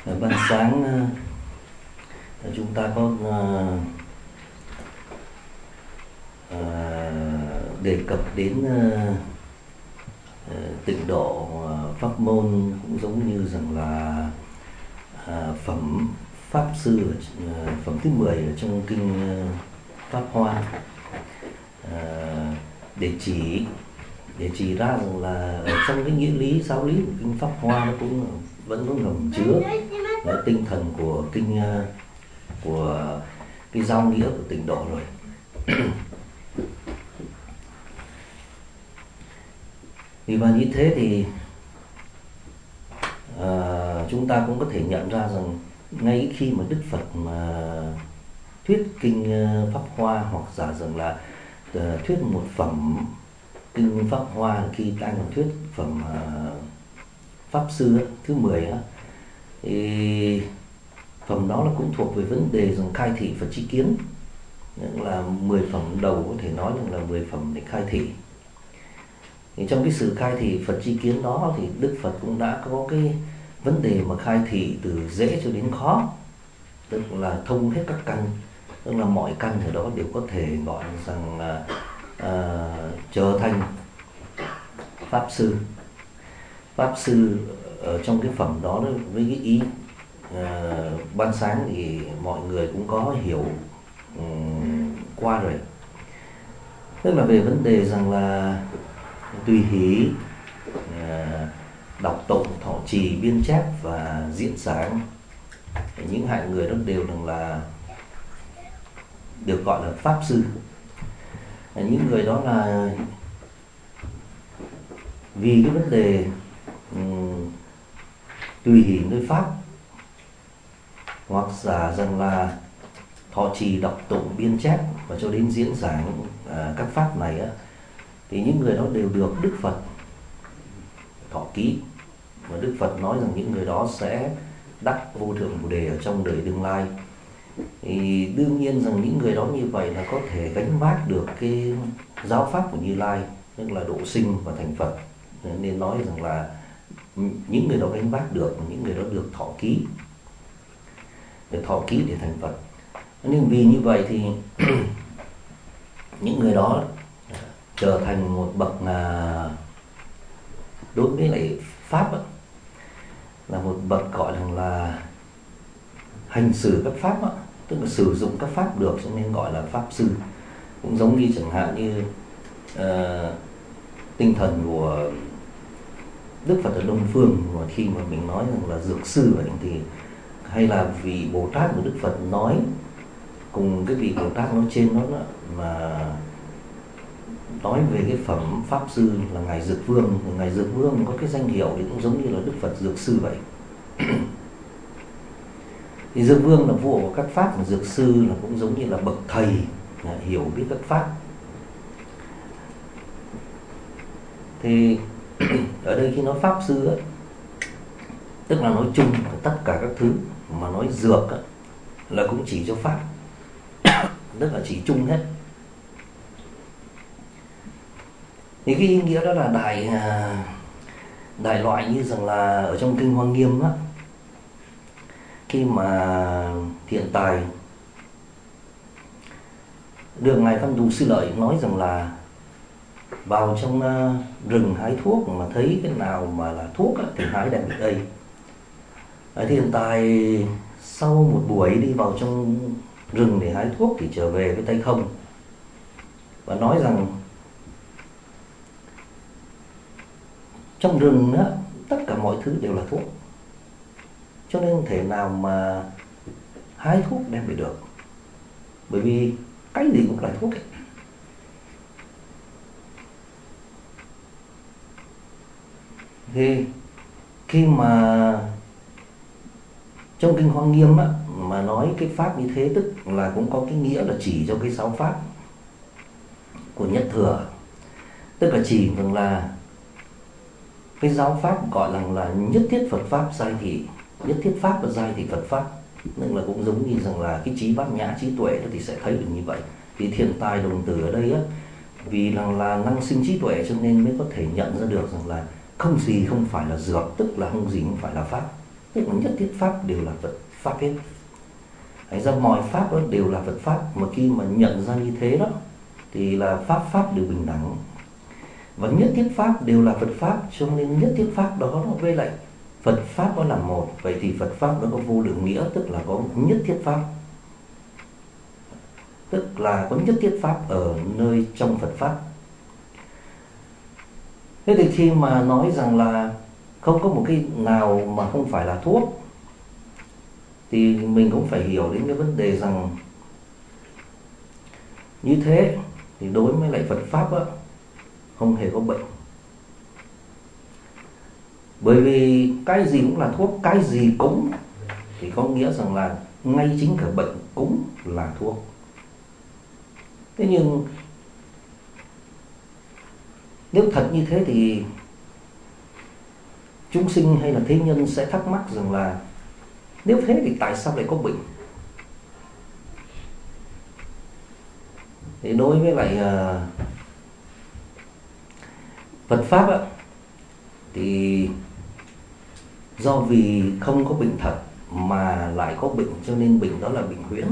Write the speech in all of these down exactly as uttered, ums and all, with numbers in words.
Ban sáng uh, chúng ta có uh, uh, đề cập đến uh, uh, tịnh độ uh, pháp môn, cũng giống như rằng là uh, phẩm pháp sư uh, phẩm thứ mười ở trong kinh uh, Pháp Hoa, uh, để chỉ để chỉ ra rằng là ở trong cái nghĩa lý giáo lý của kinh Pháp Hoa nó cũng vẫn có ngầm chứa cái tinh thần của kinh của cái giao nghĩa của tịnh độ rồi. Vì và như thế thì à, chúng ta cũng có thể nhận ra rằng ngay khi mà Đức Phật mà thuyết kinh Pháp Hoa, hoặc giả rằng là uh, thuyết một phẩm kinh Pháp Hoa, khi anh còn thuyết phẩm uh, Pháp Sư thứ mười á, thì phẩm đó là cũng thuộc về vấn đề rằng khai thị Phật tri kiến, là mười phẩm đầu có thể nói rằng là mười phẩm để khai thị. Thì trong cái sự khai thị Phật tri kiến đó thì Đức Phật cũng đã có cái vấn đề mà khai thị từ dễ cho đến khó, tức là thông hết các căn, tức là mọi căn ở đó đều có thể gọi rằng là uh, trở thành Pháp Sư. Pháp Sư ở trong cái phẩm đó, đó với cái ý uh, ban sáng thì mọi người cũng có hiểu um, qua rồi. Tức là về vấn đề rằng là tùy hỷ, uh, đọc tụng, thọ trì, biên chép và diễn giảng, những hạng người đó đều rằng là được gọi là Pháp Sư. Những người đó là vì cái vấn đề um, tùy hỷ nơi Pháp, hoặc giả rằng là thọ trì, đọc tụng, biên chép và cho đến diễn giảng uh, các pháp này á, thì những người đó đều được Đức Phật thọ ký. Và Đức Phật nói rằng những người đó sẽ đắc vô thượng Bồ đề ở trong đời tương lai. Thì đương nhiên rằng những người đó như vậy là có thể gánh vác được cái giáo pháp của Như Lai, tức là độ sinh và thành Phật. Nên nói rằng là những người đó gánh vác được, những người đó được thọ ký, được thọ ký để thành Phật. Nhưng vì như vậy thì những người đó trở thành một bậc là đối với lại pháp đó, là một bậc gọi là, là hành xử các pháp đó, tức là sử dụng các pháp được, cho nên gọi là Pháp Sư. Cũng giống như chẳng hạn như uh, tinh thần của Đức Phật ở Đông Phương, mà khi mà mình nói rằng là dược sư vậy, thì hay là vị Bồ Tát của Đức Phật nói cùng cái vị Bồ Tát nói trên đó, đó mà nói về cái phẩm Pháp Sư là Ngài Dược Vương. Ngài Dược Vương có cái danh hiệu thì cũng giống như là Đức Phật Dược Sư vậy. Thì Dược Vương là vua của các pháp, và Dược Sư là cũng giống như là bậc thầy hiểu biết các pháp. Thì ở đây khi nói Pháp Sư ấy, tức là nói chung tất cả các thứ, mà nói dược ấy, là cũng chỉ cho pháp, tức là chỉ chung hết. Thì cái ý nghĩa đó là đại đại loại như rằng là ở trong kinh Hoa Nghiêm á, khi mà Thiện Tài được Ngài Văn Thù Sư Lợi nói rằng là vào trong rừng hái thuốc, mà thấy cái nào mà là thuốc á, thì hái đem đến đây. Thiện Tài sau một buổi đi vào trong rừng để hái thuốc thì trở về với tay không, và nói rằng trong rừng á, tất cả mọi thứ đều là thuốc, cho nên không thể nào mà hái thuốc đem về được, bởi vì cái gì cũng là thuốc ấy. Thì khi mà trong kinh Hoa Nghiêm á, mà nói cái pháp như thế, tức là cũng có cái nghĩa là chỉ cho cái sáu pháp của Nhất Thừa, tức là chỉ rằng là cái giáo pháp gọi là là nhất thiết Phật pháp giai thị, nhất thiết pháp và giai thị Phật pháp. Nên là cũng giống như rằng là cái trí bát nhã, trí tuệ đó thì sẽ thấy được như vậy. Thì Thiện Tài đồng tử ở đây á, vì rằng là năng sinh trí tuệ cho nên mới có thể nhận ra được rằng là không gì không phải là dược, tức là không gì không phải là pháp. tức là nhất thiết pháp đều là Phật pháp hết. Thành ra mọi pháp đó đều là Phật pháp, mà khi mà nhận ra như thế đó thì là pháp pháp đều bình đẳng, và nhất thiết pháp đều là Phật pháp, cho nên nhất thiết pháp đó với lại Phật pháp đó là một. Vậy thì Phật pháp nó có vô lượng nghĩa, tức là có nhất thiết pháp, tức là có nhất thiết pháp ở nơi trong Phật pháp. Thế thì khi mà nói rằng là không có một cái nào mà không phải là thuốc, thì mình cũng phải hiểu đến cái vấn đề rằng như thế thì đối với lại Phật pháp á, không hề có bệnh. Bởi vì cái gì cũng là thuốc, cái gì cũng, thì có nghĩa rằng là ngay chính cả bệnh cũng là thuốc. Thế nhưng nếu thật như thế thì chúng sinh hay là thế nhân sẽ thắc mắc rằng là nếu thế thì tại sao lại có bệnh? Thì đối với lại uh, Phật pháp á, thì do vì không có bệnh thật mà lại có bệnh, cho nên bệnh đó là bệnh huyễn.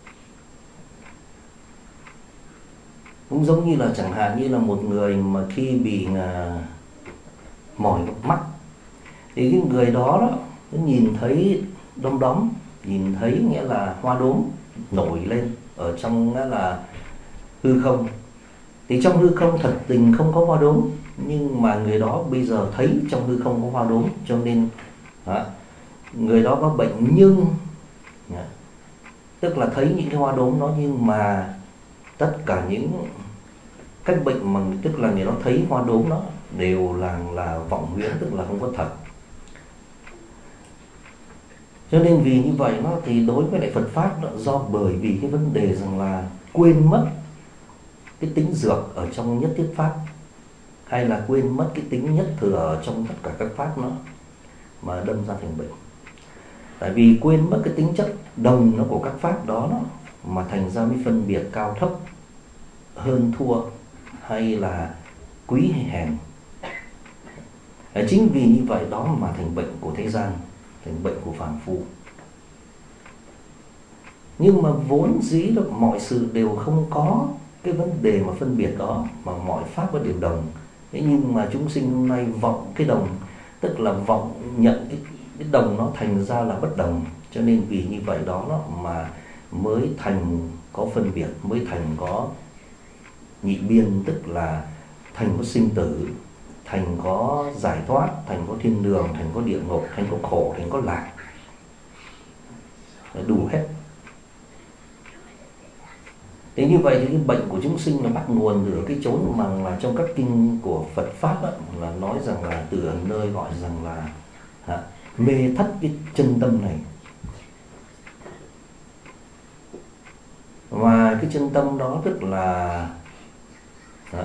Cũng giống như là chẳng hạn như là một người mà khi bị uh, mỏi mắt, thì cái người đó đó nó nhìn thấy đom đóm, nhìn thấy nghĩa là hoa đốm nổi lên ở trong nghĩa là hư không. Thì trong hư không thật tình không có hoa đốm, nhưng mà người đó bây giờ thấy trong hư không có hoa đốm, cho nên đó, người đó có bệnh. Nhưng đó, tức là thấy những cái hoa đốm đó, nhưng mà tất cả những cách bệnh mà tức là người đó thấy hoa đốm đó đều là là vọng huyễn, tức là không có thật. Cho nên vì như vậy nó thì đối với lại Phật pháp đó, do bởi vì cái vấn đề rằng là quên mất cái tính dược ở trong nhất thiết pháp, hay là quên mất cái tính nhất thừa ở trong tất cả các pháp nó, mà đâm ra thành bệnh. Tại vì quên mất cái tính chất đồng nó của các pháp đó, đó mà thành ra mới phân biệt cao thấp, hơn thua, hay là quý hay hèn. Chính vì như vậy đó mà thành bệnh của thế gian, thành bệnh của phàm phu. Nhưng mà vốn dĩ đó, mọi sự đều không có cái vấn đề mà phân biệt đó, mà mọi pháp có đều đồng. Thế nhưng mà chúng sinh hôm nay vọng cái đồng, tức là vọng nhận cái, cái đồng nó thành ra là bất đồng. Cho nên vì như vậy đó, đó mà mới thành có phân biệt, mới thành có nhị biên, tức là thành có sinh tử, thành có giải thoát, thành có thiên đường, thành có địa ngục, thành có khổ, thành có lạc, đủ hết. Thế như vậy thì cái bệnh của chúng sinh là bắt nguồn từ cái chốn mà là trong các kinh của Phật pháp đó, là nói rằng là từ nơi gọi rằng là à, mê thất cái chân tâm này. Và cái chân tâm đó tức là à,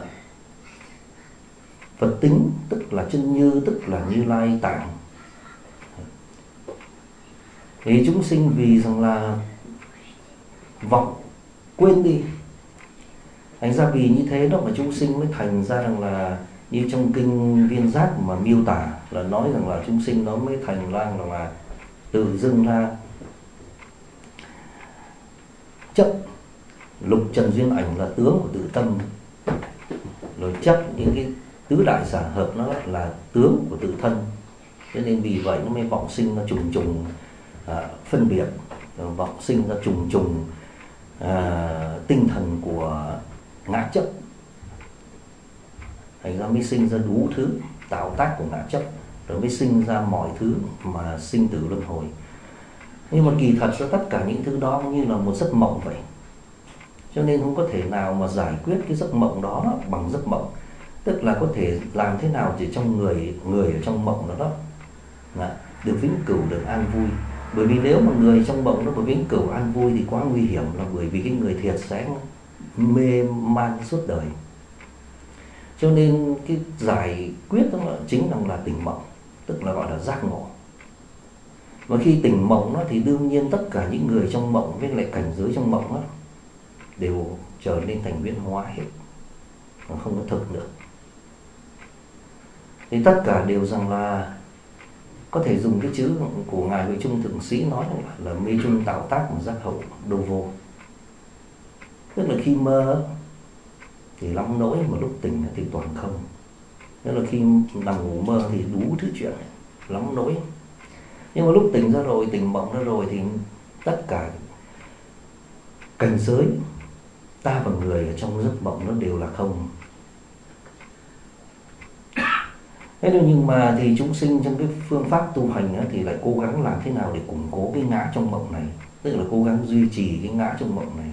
Phật tính, tức là chân như, tức là Như Lai tạng. Thì chúng sinh vì rằng là vọng quên đi, thành ra vì như thế đó mà chúng sinh mới thành ra rằng là như trong kinh Viên Giác mà miêu tả là nói rằng là chúng sinh nó mới thành ra rằng là tự dưng ra chấp lục trần duyên ảnh là tướng của tự tâm, rồi chấp những cái tứ đại giả hợp nó là tướng của tự thân. Cho nên vì vậy nó mới vọng sinh ra trùng trùng à, phân biệt, rồi vọng sinh ra trùng trùng à, tinh thần của ngã chấp, thành ra mới sinh ra đủ thứ tạo tác của ngã chấp, rồi mới sinh ra mọi thứ mà sinh tử luân hồi. Nhưng mà kỳ thật ra tất cả những thứ đó như là một giấc mộng vậy, cho nên không có thể nào mà giải quyết cái giấc mộng đó bằng giấc mộng. Tức là có thể làm thế nào để trong người người ở trong mộng đó, đó là được vĩnh cửu, được an vui. Bởi vì nếu mà người trong mộng nó có vĩnh cửu an vui thì quá nguy hiểm, là bởi vì cái người thiệt sẽ mê man suốt đời. Cho nên cái giải quyết đó là chính là, là tỉnh mộng, tức là gọi là giác ngộ. Và khi tỉnh mộng đó, thì đương nhiên tất cả những người trong mộng với lại cảnh giới trong mộng đó, đều trở nên thành huyễn hóa hết, mà không có thực nữa. Thì tất cả đều rằng là có thể dùng cái chữ của ngài Huệ Trung Thượng Sĩ nói là mê trung tạo tác mà giác hậu đâu vô. Tức là khi mơ thì lắm nỗi, mà lúc tỉnh thì toàn không. Tức là khi nằm ngủ mơ thì đủ thứ chuyện, lắm nỗi. Nhưng mà lúc tỉnh ra rồi, tỉnh mộng ra rồi thì tất cả cảnh giới ta và người ở trong giấc mộng nó đều là không. Thế nhưng mà thì chúng sinh trong cái phương pháp tu hành á, thì lại cố gắng làm thế nào để củng cố cái ngã trong mộng này, tức là cố gắng duy trì cái ngã trong mộng này,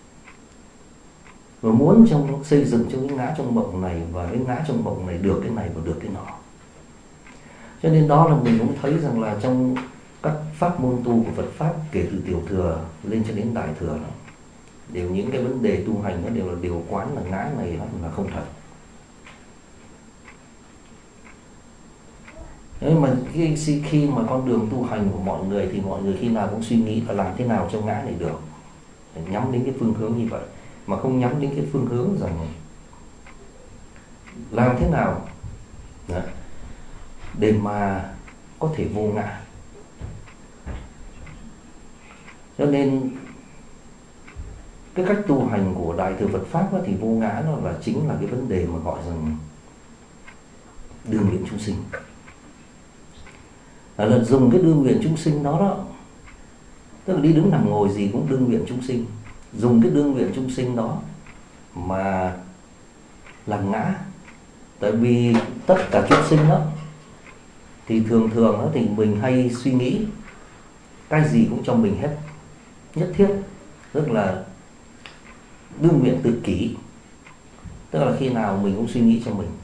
và muốn trong xây dựng cho cái ngã trong mộng này, và cái ngã trong mộng này được cái này và được cái nọ. Cho nên đó là mình cũng thấy rằng là trong các pháp môn tu của Phật pháp, kể từ tiểu thừa lên cho đến đại thừa đó, đều những cái vấn đề tu hành nó đều là điều quán là ngã này là không thật. Nếu mà khi, khi mà con đường tu hành của mọi người thì mọi người khi nào cũng suy nghĩ là làm thế nào cho ngã này được, phải nhắm đến cái phương hướng như vậy, mà không nhắm đến cái phương hướng rằng làm thế nào đó, để mà có thể vô ngã. Cho nên cái cách tu hành của Đại thừa Phật pháp đó, thì vô ngã nó là chính là cái vấn đề mà gọi rằng đương nguyện chúng sinh. Là dùng cái đương nguyện chúng sinh đó đó, tức là đi đứng nằm ngồi gì cũng đương nguyện chúng sinh, dùng cái đương nguyện chúng sinh đó mà làm ngã. Tại vì tất cả chúng sinh đó thì thường thường đó, thì mình hay suy nghĩ cái gì cũng cho mình hết, nhất thiết, tức là đương nguyện tự kỷ, tức là khi nào mình cũng suy nghĩ cho mình,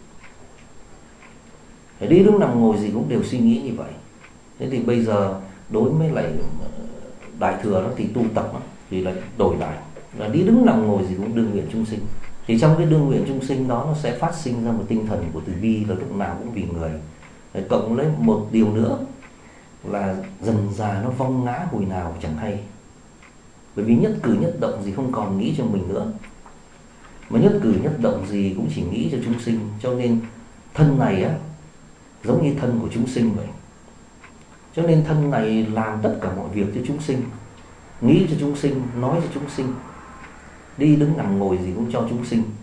phải đi đứng nằm ngồi gì cũng đều suy nghĩ như vậy. Thế thì bây giờ đối với lại đại thừa đó thì tu tập đó, thì là đổi lại là đi đứng nằm ngồi gì cũng đương nguyện chúng sinh. Thì trong cái đương nguyện chúng sinh đó nó sẽ phát sinh ra một tinh thần của từ bi là lúc nào cũng vì người. Đấy, cộng lấy một điều nữa là dần già nó vong ngã hồi nào chẳng hay, bởi vì nhất cử nhất động gì không còn nghĩ cho mình nữa, mà nhất cử nhất động gì cũng chỉ nghĩ cho chúng sinh. Cho nên thân này á giống như thân của chúng sinh vậy. Cho nên thân này làm tất cả mọi việc cho chúng sinh, nghĩ cho chúng sinh, nói cho chúng sinh, đi đứng nằm ngồi gì cũng cho chúng sinh.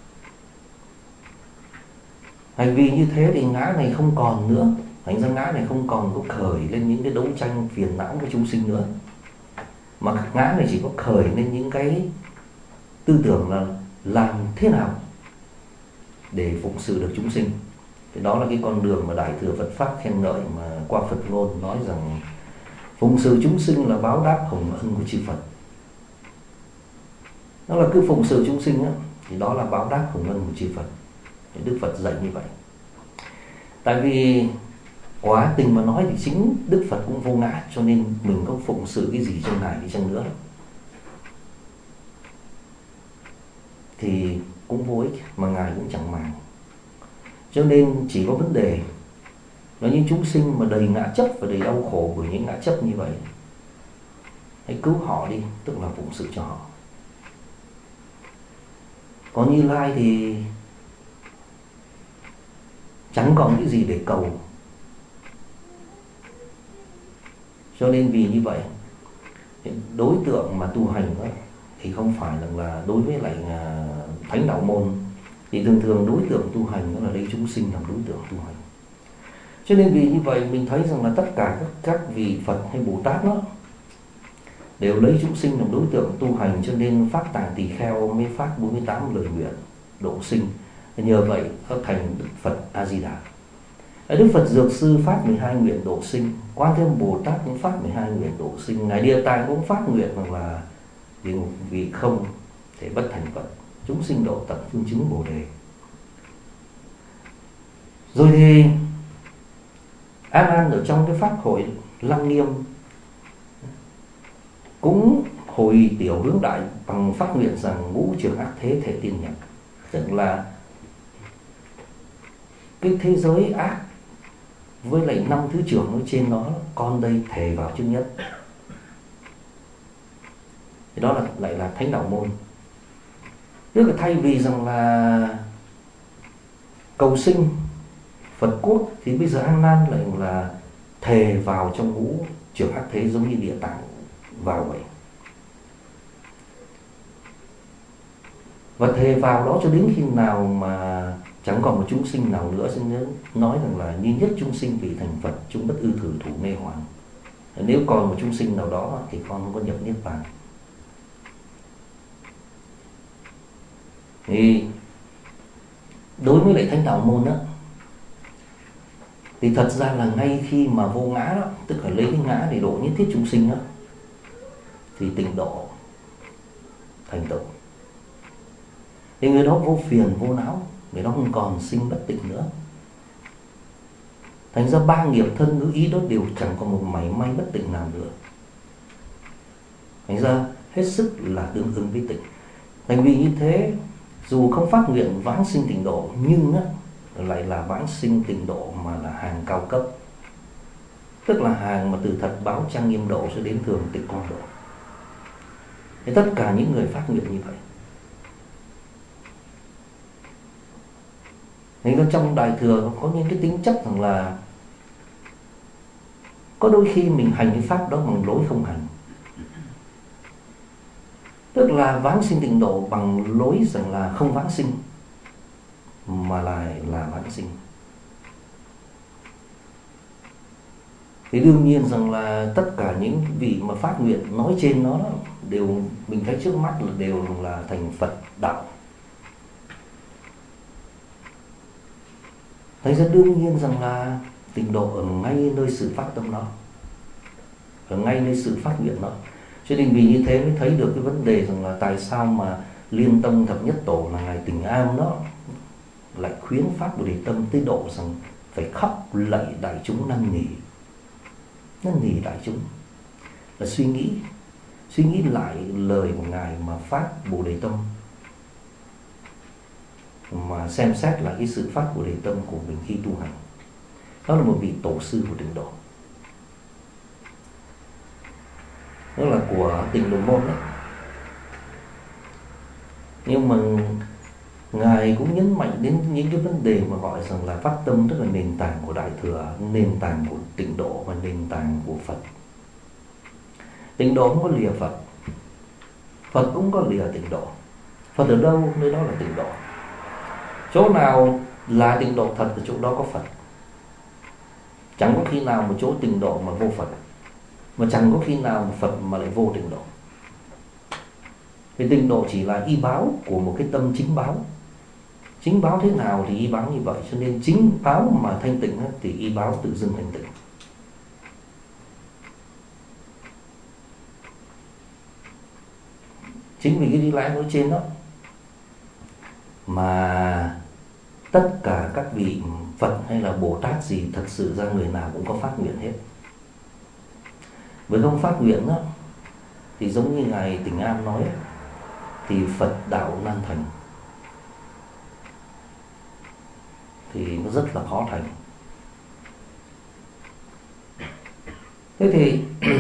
Hành vi như thế thì ngã này không còn nữa. Thành ra ngã này không còn có khởi lên những cái đấu tranh phiền não với chúng sinh nữa, mà ngã này chỉ có khởi lên những cái tư tưởng là làm thế nào để phụng sự được chúng sinh. Thì đó là cái con đường mà Đại thừa Phật pháp khen ngợi, mà qua Phật ngôn nói rằng phụng sự chúng sinh là báo đáp hồng ân của chư Phật. Đó là cứ phụng sự chúng sinh á, thì đó là báo đáp hồng ân của chư Phật. Thì Đức Phật dạy như vậy. Tại vì quá tình mà nói thì chính Đức Phật cũng vô ngã, cho nên mình có phụng sự cái gì cho Ngài đi chăng nữa thì cũng vô ích, mà Ngài cũng chẳng màng. Cho nên chỉ có vấn đề là những chúng sinh mà đầy ngã chấp và đầy đau khổ bởi những ngã chấp như vậy, hãy cứu họ đi, tức là phụng sự cho họ. Còn Như Lai thì chẳng còn cái gì để cầu. Cho nên vì như vậy, đối tượng mà tu hành đó, thì không phải là, là đối với lại thánh đạo môn, thì thường thường đối tượng tu hành đó là đây chúng sinh làm đối tượng tu hành. Cho nên vì như vậy mình thấy rằng là tất cả các, các vị Phật hay Bồ Tát đó đều lấy chúng sinh làm đối tượng tu hành. Cho nên Pháp Tạng Tỳ Kheo mới phát bốn mươi tám lời nguyện độ sinh, nhờ vậy hợp thành Đức Phật A Di Đà. Đức Phật Dược Sư phát mười hai nguyện độ sinh, Quan Thế Âm Bồ Tát cũng phát mười hai nguyện độ sinh, Ngài Địa Tạng cũng phát nguyện rằng là địa ngục vì không thể bất thành Phật, chúng sinh độ tận phương chứng Bồ Đề. Rồi thì A Nan ở trong cái pháp hội Lăng Nghiêm cũng hồi tiểu hướng đại bằng phát nguyện rằng ngũ trường ác thế thể tiên nhập, tức là cái thế giới ác với lại năm thứ trưởng ở trên đó, con đây thề vào trước nhất. Thì đó là lại là thánh đạo môn. Tức là thay vì rằng là cầu sinh Phật quốc, thì bây giờ A Nan lại là thề vào trong ngũ trường hắc thế giống như địa tạng vào vậy. Và thề vào đó cho đến khi nào mà chẳng còn một chúng sinh nào nữa. Xin nhớ nói rằng là như nhất chúng sinh vì thành Phật, chúng bất ư thử thủ mê hoàn. Nếu còn một chúng sinh nào đó thì con không có nhập niết bàn. Thì đối với lại Thánh Đạo Môn á, thì thật ra là ngay khi mà vô ngã đó, tức là lấy cái ngã để độ nhất thiết chúng sinh đó, thì tịnh độ thành tựu. Thì người đó vô phiền vô não, người đó không còn sinh bất tịnh nữa. Thành ra ba nghiệp thân ngữ ý đó đều chẳng còn một mảy may bất tịnh nào nữa. Thành ra hết sức là tương ứng với tịnh. Thành vì như thế, dù không phát nguyện vãng sinh tịnh độ, nhưng á, lại là vãng sinh tịnh độ mà là hàng cao cấp. Tức là hàng mà từ thật báo trang nghiêm độ cho đến thường tịnh quang độ. Thì tất cả những người phát nguyện như vậy. Nên trong Đại Thừa có những cái tính chất rằng là có đôi khi mình hành cái pháp đó bằng lối không hành. Tức là vãng sinh tịnh độ bằng lối rằng là không vãng sinh, mà lại là vãng sinh. Thì đương nhiên rằng là tất cả những vị mà phát nguyện nói trên nó đó, đều mình thấy trước mắt là đều là thành Phật đạo. Thấy ra đương nhiên rằng là tịnh độ ở ngay nơi sự phát tâm đó, ở ngay nơi sự phát nguyện đó. Cho nên vì như thế mới thấy được cái vấn đề rằng là tại sao mà Liên Tông Thập Nhất Tổ là Ngài Tình Am đó lại khuyến phát Bồ Đề Tâm tới độ rằng phải khóc lạy đại chúng năn nỉ, năn nỉ đại chúng là suy nghĩ, suy nghĩ lại lời của Ngài mà phát Bồ Đề Tâm, mà xem xét lại cái sự phát Bồ Đề Tâm của mình khi tu hành. Đó là một vị tổ sư của tịnh độ, đó là của Tịnh Độ Môn đấy. Nhưng mà Ngài cũng nhấn mạnh đến những cái vấn đề mà gọi rằng là phát tâm, tức là nền tảng của Đại Thừa, nền tảng của tịnh độ và nền tảng của Phật. Tịnh độ không có lìa Phật, Phật cũng có lìa tịnh độ. Phật ở đâu, nơi đó là tịnh độ. Chỗ nào là tịnh độ thật thì chỗ đó có Phật. Chẳng có khi nào một chỗ tịnh độ mà vô Phật, mà chẳng có khi nào mà Phật mà lại vô tịnh độ. Thì tịnh độ chỉ là y báo của một cái tâm chính báo. Chính báo thế nào thì y báo như vậy. Cho nên chính báo mà thanh tịnh thì y báo tự dưng thanh tịnh. Chính vì cái lý lẽ nói trên đó mà tất cả các vị Phật hay là Bồ Tát gì thật sự ra người nào cũng có phát nguyện hết. Với không phát nguyện đó thì giống như Ngài Tình Am nói, thì Phật đạo nan thành, thì nó rất là khó thành. Thế thì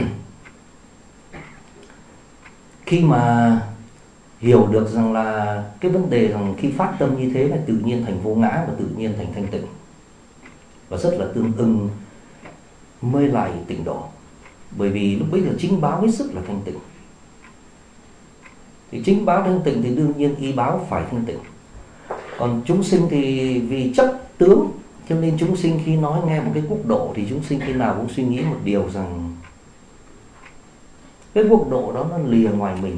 khi mà hiểu được rằng là cái vấn đề rằng khi phát tâm như thế là tự nhiên thành vô ngã và tự nhiên thành thanh tịnh, và rất là tương ưng mới lại tịnh độ. Bởi vì lúc bấy giờ chính báo hết sức là thanh tịnh. Thì chính báo thanh tịnh thì đương nhiên y báo phải thanh tịnh. Còn chúng sinh thì vì chấp tướng, cho nên chúng sinh khi nói nghe một cái quốc độ thì chúng sinh khi nào cũng suy nghĩ một điều rằng cái quốc độ đó nó lìa ngoài mình.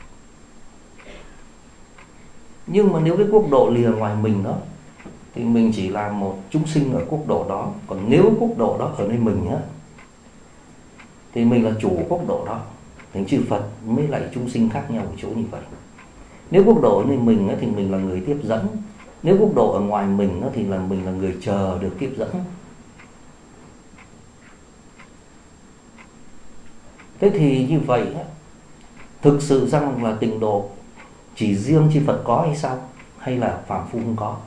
Nhưng mà nếu cái quốc độ lìa ngoài mình đó thì mình chỉ là một chúng sinh ở quốc độ đó. Còn nếu quốc độ đó ở nơi mình á thì mình là chủ quốc độ đó. Thành chư Phật mới lại chúng sinh khác nhau ở chỗ như vậy. Nếu quốc độ ở nơi mình á thì mình là người tiếp dẫn. Nếu quốc độ ở ngoài mình á thì là mình là người chờ được tiếp dẫn. Thế thì như vậy á, thực sự rằng là tịnh độ chỉ riêng chư Phật có hay sao? Hay là phàm phu không có?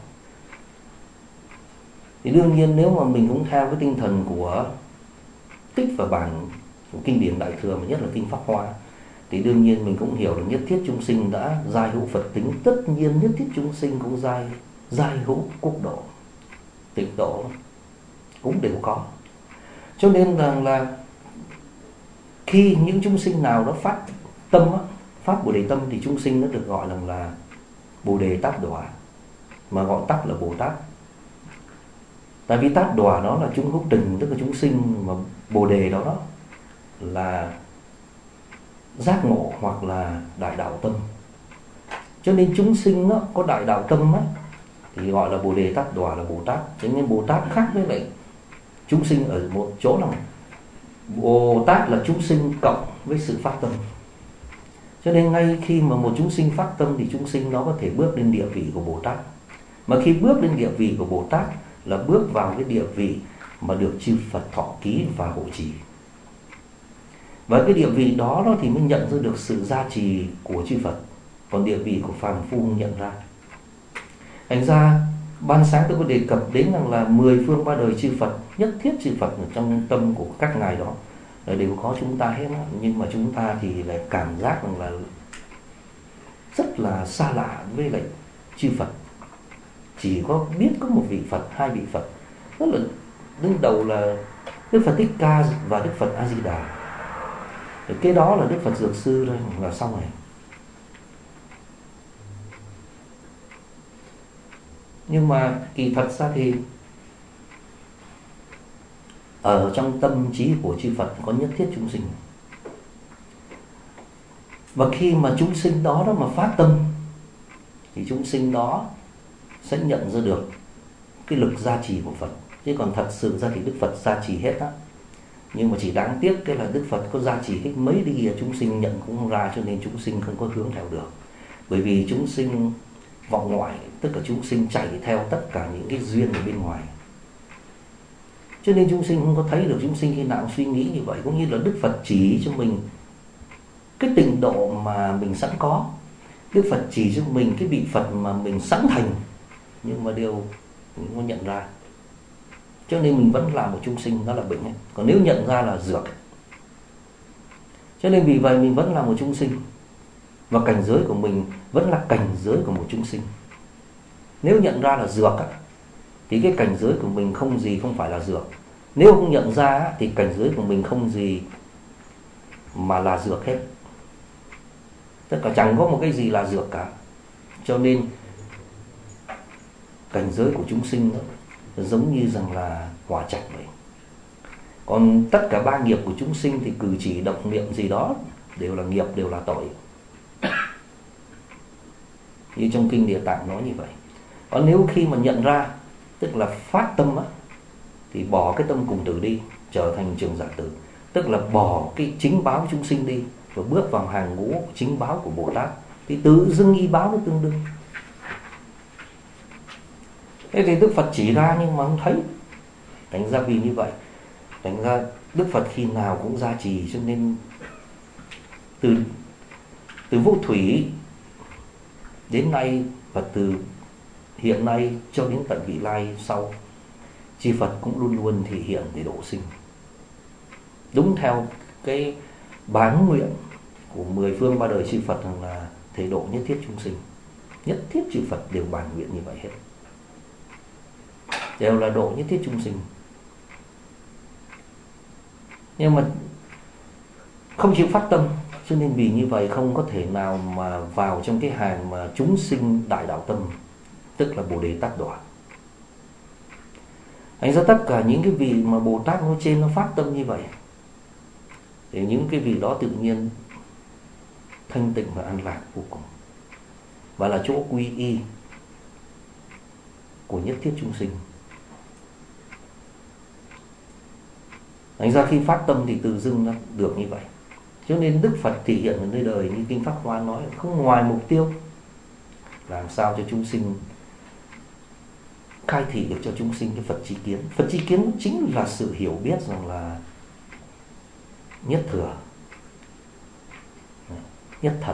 Thì đương nhiên nếu mà mình cũng theo cái tinh thần của Tích và bản của kinh điển Đại Thừa, mà nhất là kinh Pháp Hoa, thì đương nhiên mình cũng hiểu được nhất thiết chúng sinh đã giai hữu Phật tính. Tất nhiên nhất thiết chúng sinh cũng giai giai hữu quốc độ, tịnh độ cũng đều có. Cho nên rằng là, là khi những chúng sinh nào đó phát tâm á, phát Bồ Đề tâm thì chúng sinh nó được gọi là, là Bồ Đề Tát Đọa, mà gọi tắt là Bồ Tát. Tại vì Tát Đọa đó là chúng hữu tình, tức là chúng sinh, mà Bồ Đề đó, đó là giác ngộ hoặc là đại đạo tâm. Cho nên chúng sinh đó, có đại đạo tâm á, thì gọi là Bồ Đề Tát Đọa là Bồ Tát. Cho nên Bồ Tát khác với lại chúng sinh ở một chỗ là Bồ Tát là chúng sinh cộng với sự phát tâm. Cho nên ngay khi mà một chúng sinh phát tâm thì chúng sinh nó có thể bước lên địa vị của Bồ Tát. Mà khi bước lên địa vị của Bồ Tát là bước vào cái địa vị mà được chư Phật thọ ký và hộ trì. Và cái địa vị đó, đó thì mới nhận ra được sự gia trì của chư Phật. Còn địa vị của phàm phu không nhận ra. Thành ra ban sáng tôi có đề cập đến rằng là mười phương ba đời chư Phật, nhất thiết chư Phật ở trong tâm của các ngài đó đều có chúng ta hết. Nhưng mà chúng ta thì lại cảm giác rằng là rất là xa lạ với lại chư Phật. Chỉ có biết có một vị Phật, hai vị Phật. Rất là đứng đầu là Đức Phật Thích Ca và Đức Phật A Di Đà. Cái đó là Đức Phật Dược Sư thôi là xong rồi. Nhưng mà kỳ thật ra thì ở trong tâm trí của chư Phật có nhất thiết chúng sinh. Và khi mà chúng sinh đó đó mà phát tâm thì chúng sinh đó sẽ nhận ra được cái lực gia trì của Phật. Chứ còn thật sự ra thì Đức Phật gia trì hết á. Nhưng mà chỉ đáng tiếc cái là Đức Phật có gia trì hết mấy đi kia chúng sinh nhận cũng không ra, cho nên chúng sinh không có hướng theo được. Bởi vì chúng sinh vọng ngoại, tức là chúng sinh chạy theo tất cả những cái duyên ở bên ngoài. Cho nên chúng sinh không có thấy được. Chúng sinh khi nào suy nghĩ như vậy, cũng như là Đức Phật chỉ cho mình cái tịnh độ mà mình sẵn có. Đức Phật chỉ cho mình cái vị Phật mà mình sẵn thành, nhưng mà điều mình không nhận ra. Cho nên mình vẫn là một chúng sinh, đó là bệnh ấy. Còn nếu nhận ra là dược. Cho nên vì vậy mình vẫn là một chúng sinh. Và cảnh giới của mình vẫn là cảnh giới của một chúng sinh. Nếu nhận ra là dược thì cái cảnh giới của mình không gì không phải là dược. Nếu không nhận ra thì cảnh giới của mình không gì mà là dược hết. Tất cả chẳng có một cái gì là dược cả. Cho nên cảnh giới của chúng sinh đó giống như rằng là hỏa trạch vậy. Còn tất cả ba nghiệp của chúng sinh thì cử chỉ động niệm gì đó đều là nghiệp, đều là tội. Như trong kinh Địa Tạng nói như vậy. Còn nếu khi mà nhận ra, tức là phát tâm á, thì bỏ cái tâm cùng tử đi, trở thành trường giả tử. Tức là bỏ cái chính báo chúng sinh đi và bước vào hàng ngũ chính báo của Bồ Tát, thì tự dưng y báo nó tương đương. Thế thì Đức Phật chỉ ra nhưng mà không thấy. Thành ra vì như vậy, thành ra Đức Phật khi nào cũng gia trì. Cho nên từ từ vô thủy đến nay và từ hiện nay cho đến tận vị lai sau, chư Phật cũng luôn luôn thể hiện để độ sinh, đúng theo cái bán nguyện của mười phương ba đời chư Phật, rằng là thể độ nhất thiết chúng sinh. Nhất thiết chư Phật đều bàn nguyện như vậy hết, đều là độ nhất thiết chúng sinh. Nhưng mà không chịu phát tâm, cho nên vì như vậy không có thể nào mà vào trong cái hàng mà chúng sinh đại đạo tâm, tức là Bồ Đề Tát Đọa. Thành ra tất cả những cái vị mà Bồ Tát nói trên nó phát tâm như vậy, thì những cái vị đó tự nhiên thanh tịnh và an lạc vô cùng, và là chỗ quy y của nhất thiết chúng sinh. Thành ra khi phát tâm thì tự dưng nó được như vậy. Cho nên Đức Phật thể hiện ở nơi đời như Kinh Pháp Hoa nói, không ngoài mục tiêu làm sao cho chúng sinh khai thị được cho chúng sinh cái Phật tri kiến. Phật tri kiến chính là sự hiểu biết rằng là nhất thừa, nhất thật.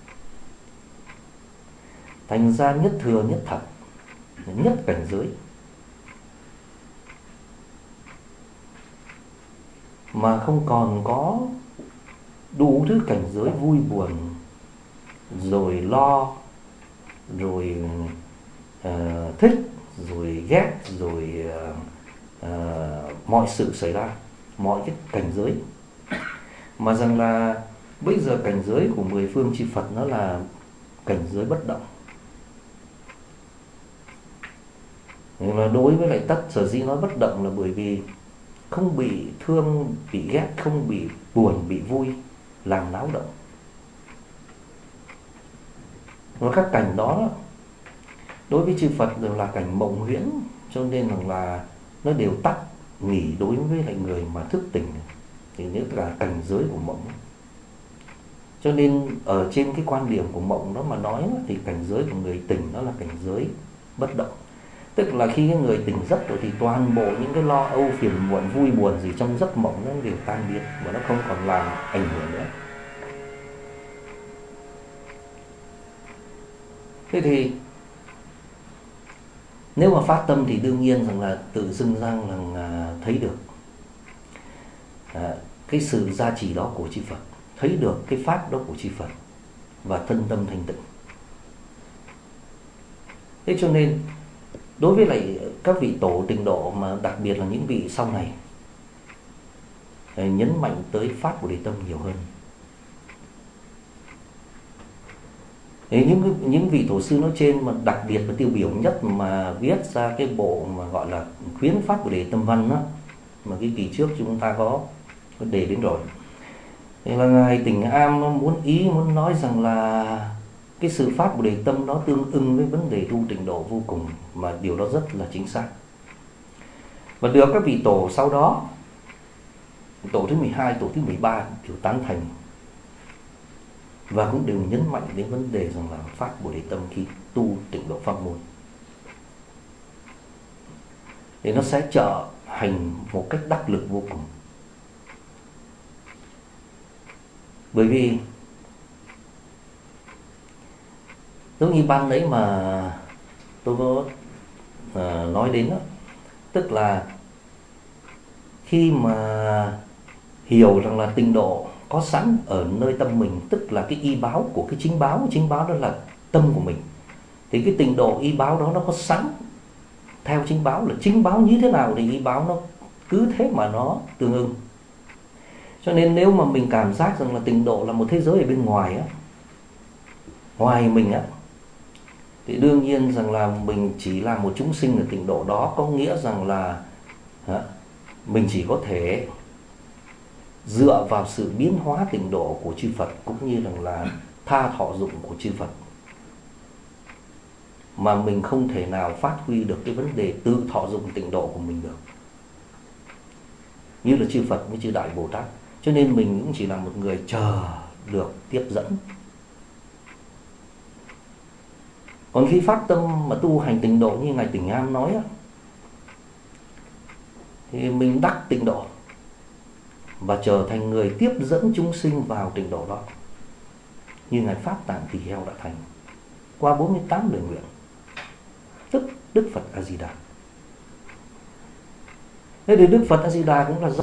Thành ra nhất thừa, nhất thật, nhất cảnh giới, mà không còn có đủ thứ cảnh giới vui buồn, rồi lo, rồi uh, thích, rồi ghét, rồi uh, uh, mọi sự xảy ra. mọi cái cảnh giới, mà rằng là bây giờ cảnh giới của mười phương chư Phật nó là cảnh giới bất động. Nên là đối với lại tất, sở dĩ nói bất động là bởi vì không bị thương, bị ghét, không bị buồn, bị vui làm náo động. Và các cảnh đó đối với chư Phật đều là cảnh mộng huyễn, cho nên rằng là nó đều tắt nghỉ đối với lại người mà thức tỉnh, thì những là cảnh giới của mộng. Cho nên ở trên cái quan điểm của mộng đó mà nói thì cảnh giới của người tỉnh đó là cảnh giới bất động. Tức là khi cái người tỉnh giấc rồi thì toàn bộ những cái lo âu, phiền muộn, vui buồn gì trong giấc mộng nó đều tan biến và nó không còn làm ảnh hưởng nữa. Thế thì nếu mà phát tâm thì đương nhiên rằng là tự dưng rằng là thấy được à, cái sự gia trì đó của chư Phật, thấy được cái pháp đó của chư Phật và thân tâm thanh tịnh. Thế cho nên đối với lại các vị tổ tịnh độ, mà đặc biệt là những vị sau này, nhấn mạnh tới pháp Bồ Đề Tâm nhiều hơn. Thế những những vị tổ sư nói trên mà đặc biệt và tiêu biểu nhất mà viết ra cái bộ mà gọi là khuyến pháp Bồ Đề Tâm văn đó, mà cái kỳ trước chúng ta có có đề đến rồi. Thì là ngài Tỉnh Am muốn ý muốn nói rằng là cái sự pháp Bồ Đề Tâm nó tương ưng với vấn đề tu tịnh độ vô cùng, mà điều đó rất là chính xác. Và được các vị tổ sau đó, tổ thứ mười hai, tổ thứ mười ba đều tán thành và cũng đều nhấn mạnh đến vấn đề rằng là pháp Bồ Đề Tâm khi tu tịnh độ pháp môn thì nó sẽ trợ hành một cách đắc lực vô cùng. Bởi vì giống như ban nãy mà tôi có uh, nói đến đó, tức là khi mà hiểu rằng là tịnh độ có sẵn ở nơi tâm mình, tức là cái y báo của cái chính báo, chính báo đó là tâm của mình, thì cái tịnh độ y báo đó nó có sẵn theo chính báo, là chính báo như thế nào thì y báo nó cứ thế mà nó tương ưng. Cho nên nếu mà mình cảm giác rằng là tịnh độ là một thế giới ở bên ngoài á, ngoài mình á, thì đương nhiên rằng là mình chỉ là một chúng sinh ở tịnh độ đó, có nghĩa rằng là à, mình chỉ có thể dựa vào sự biến hóa tịnh độ của chư Phật cũng như rằng là tha thọ dụng của chư Phật, mà mình không thể nào phát huy được cái vấn đề tự thọ dụng tịnh độ của mình được như là chư Phật với chư Đại Bồ Tát. Cho nên mình cũng chỉ là một người chờ được tiếp dẫn. Còn khi phát tâm mà tu hành tịnh độ như ngài Tỉnh Am nói á, thì mình đắc tịnh độ và trở thành người tiếp dẫn chúng sinh vào tịnh độ đó, như ngài Pháp Tạng Tỳ Kheo đã thành qua bốn mươi tám lời nguyện, tức Đức Phật A Di Đà. Thế thì Đức Phật A Di Đà cũng là